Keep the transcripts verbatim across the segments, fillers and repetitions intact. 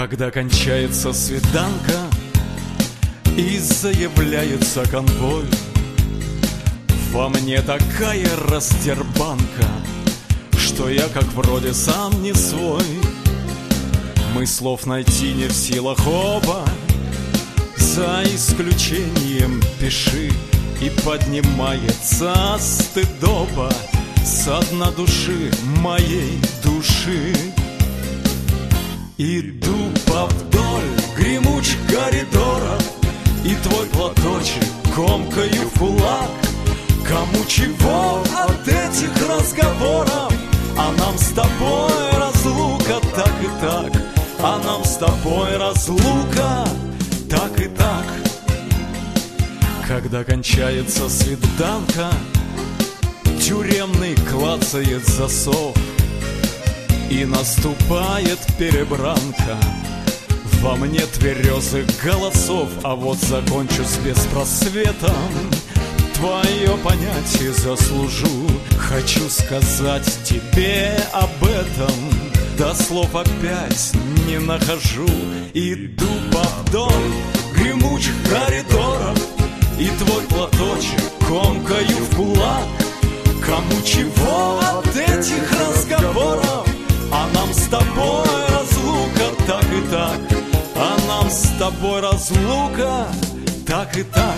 Когда кончается свиданка и заявляется конвой, во мне такая растербанка, что я как вроде сам не свой. Мы слов найти не в силах оба, за исключением пиши. И поднимается стыдоба со дна души моей души. Иду повдоль гремучих коридоров, и твой платочек комкаю в кулак. Кому чего от этих разговоров, а нам с тобой разлука так и так, а нам с тобой разлука так и так. Когда кончается свиданка, тюремный клацает засов, и наступает перебранка. Во мне тверезых голосов, а вот закончу с беспросветом. Твое понятие заслужу, хочу сказать тебе об этом, да слов опять не нахожу. Иду повдоль гремучих коридоров, и твой платочек комкаю в кулак. Кому чего от этих разговоров, а нам с тобой разлука так и так, а нам с тобой разлука так и так.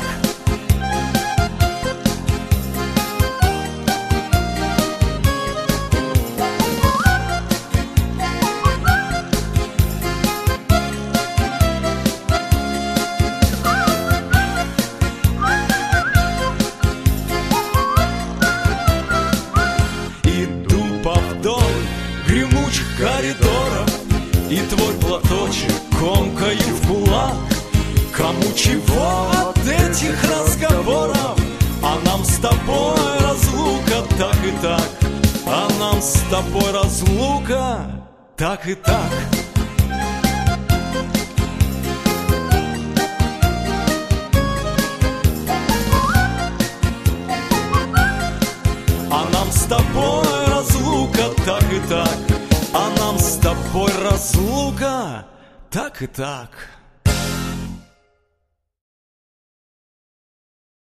Гремучих коридоров, и твой платочек комкаю в кулак. Кому чего от этих разговоров, а нам с тобой разлука так и так, а нам с тобой разлука так и так. А нам с тобой разлука так и так, а нам с тобой разлука так и так.